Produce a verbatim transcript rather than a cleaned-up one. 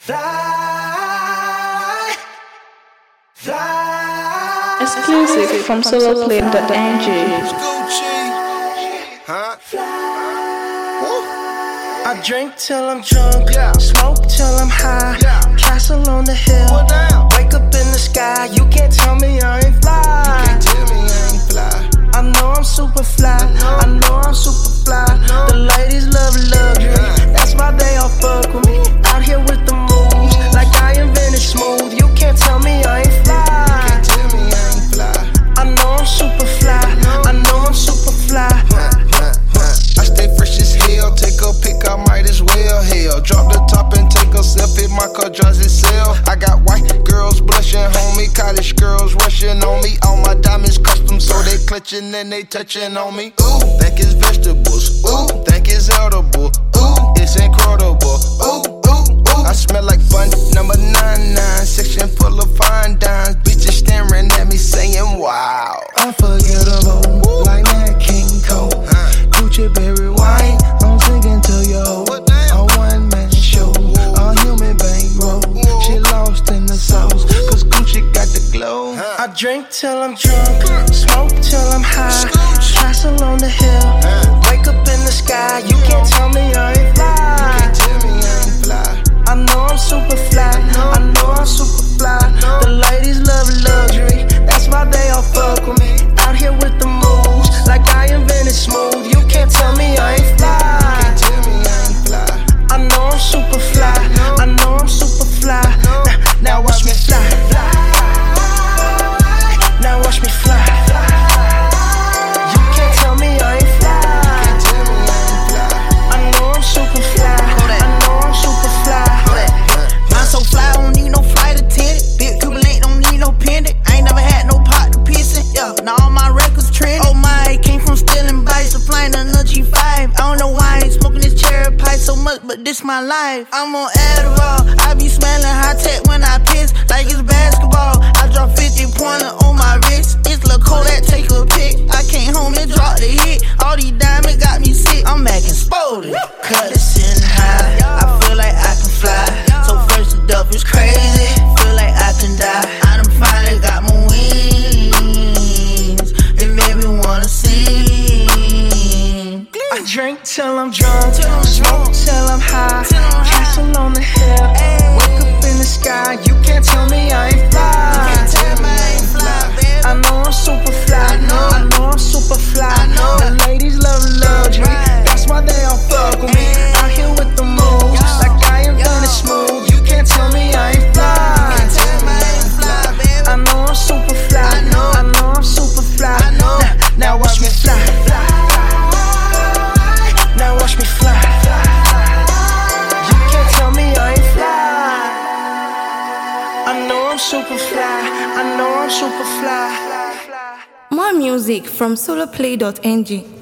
Fly, fly. Exclusive from solo play dot n g. Huh? Woo. I drink till I'm drunk, yeah. Smoke till I'm high, yeah. Castle on the hill, wake up in the sky. You can't tell me I ain't fly. You can't tell me I ain't fly. I know I'm super fly, I know, I know I'm super fly. The ladies love luxury, yeah. That's why they all fuck with me. Out here with the moves, like I invented smooth. You can't tell me I ain't fly. You can't tell me I ain't fly. I know I'm super fly, I know I'm super fly. I stay fresh as hell, take a pic, I might as well. Hell, drop the top and take a selfie, my car drives itself. I got white girls blushing, homie, college girls rushing on me. All my diamonds custom, so they clutching and they touching on me. Ooh, think it's vegetables, ooh, think it's edible, ooh, it's incredible, ooh, ooh, ooh. I smell like bun number nine nine, section full of fine dimes. Bitches staring at me saying wow. Unforgettable, ooh. Like that King Cole, huh. Gucci berry wine, I'm singing to yo. A one man show, a human bankroll. She lost in the sauce, cause Gucci got the glow. I drink till I'm drunk, smoke till I'm high. Castle on the hill, wake up in the sky. You can't tell me I ain't fly. You can't tell me I ain't fly. I know I'm super fly, I know I'm super fly. The ladies love luxury, that's why they all fuck with me. Out here with the moves, like I invented smooth. You can't tell me I ain't fly. You can't tell me I ain't fly. I know I'm super fly, I know I'm super fly. Now, now watch me fly. Now watch me fly. You can't tell me I ain't fly. You can't tell me I ain't fly. I know I'm super fly, I know I'm super fly. I'm so fly, I don't need no flight attendant. Big Cuban link, don't need no pendant. I ain't never had no pot to piss in. Yeah, now all my records trending. Oh my, came from stealing bikes to flying on the G five. I don't know why I ain't smoking this cherry pie so much, but this my life. I'm on Adderall, I be smelling high tech when I piss, like it's basketball. I drop fifty pointer on my wrist. It's Lil' Kodak, take a pic. I came home and dropped the hit. All these diamonds got me sick. I'm acting spoiled. Cut it sitting high. I feel like I can fly. So first it up is crazy. Feel like I can die. I done finally got my wings. It made me wanna sing. I drink till I'm drunk, smoke till I'm high. Castle on the hill, wake up in the sky. You can't tell me I ain't fly. You can't tell me I ain't fly. I know I'm super fly, I know, I know I'm super fly. The ladies love luxury, that's why they all fuck with me. Out here with the moves, like I am done it smooth. You can't tell me I ain't fly. You can't tell me I ain't fly. I know I'm super fly, I know, I know I'm super fly. Now, now watch me fly. Now watch me fly. You can't tell me I ain't fly. I know I'm super fly, I know I'm super fly. More music from solo play dot n g.